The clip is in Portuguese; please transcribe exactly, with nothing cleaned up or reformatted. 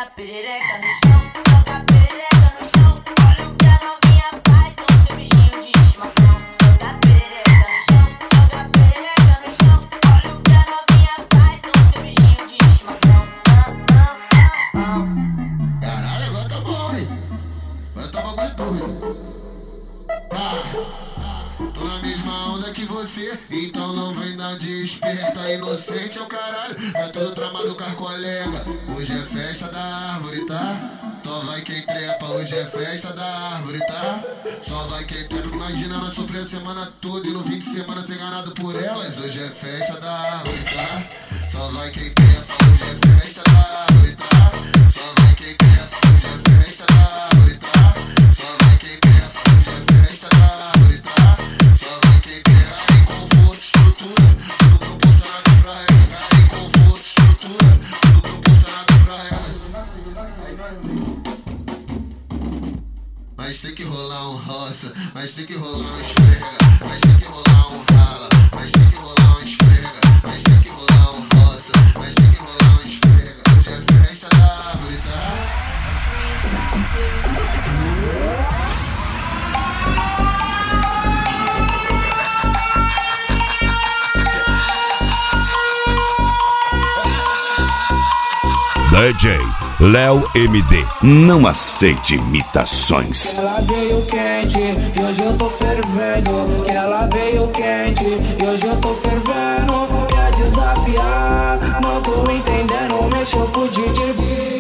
joga perereca no chão, joga perereca no chão. Olha o que a novinha faz com seu bichinho de estimação. Joga perereca no chão, joga perereca no chão. Olha o que a novinha faz com seu bichinho de estimação. Ah, ah, ah, ah. Caralho, agora tá bom, hein? Agora tá bagulho doido. Ah, tô na mesma onda que você, então não vem dar de esperta. Inocente é o caralho, é todo tramado com a colega. Hoje é festa da árvore, tá? Só vai quem trepa, hoje é festa da árvore, tá? Só vai quem trepa. Imagina nós sofrer a semana toda e no fim de semana ser enganado por elas. Hoje é festa da árvore, tá? Só vai quem trepa, hoje é festa da árvore, tá? Só vai quem trepa, hoje é festa da árvore, tá? Só vai quem trepa, hoje é festa da árvore, tá? Só vai quem trepa. Em conforto, estrutura, tudo proporcionado pra elas. Em conforto, estrutura, tudo proporcionado pra elas. Mas tem que rolar um roça, mas tem que rolar um esfrega, mas tem que rolar um rala, mas tem que rolar um esfrega, mas tem que rolar um roça, mas tem que rolar um esfrega. Hoje é festa da árvore, tá? D J Léo M D. Não aceite imitações. Ela veio quente e hoje eu tô fervendo. Que ela veio quente e hoje eu tô fervendo. Quer desafiar, não tô entendendo. Mexeu pro D J.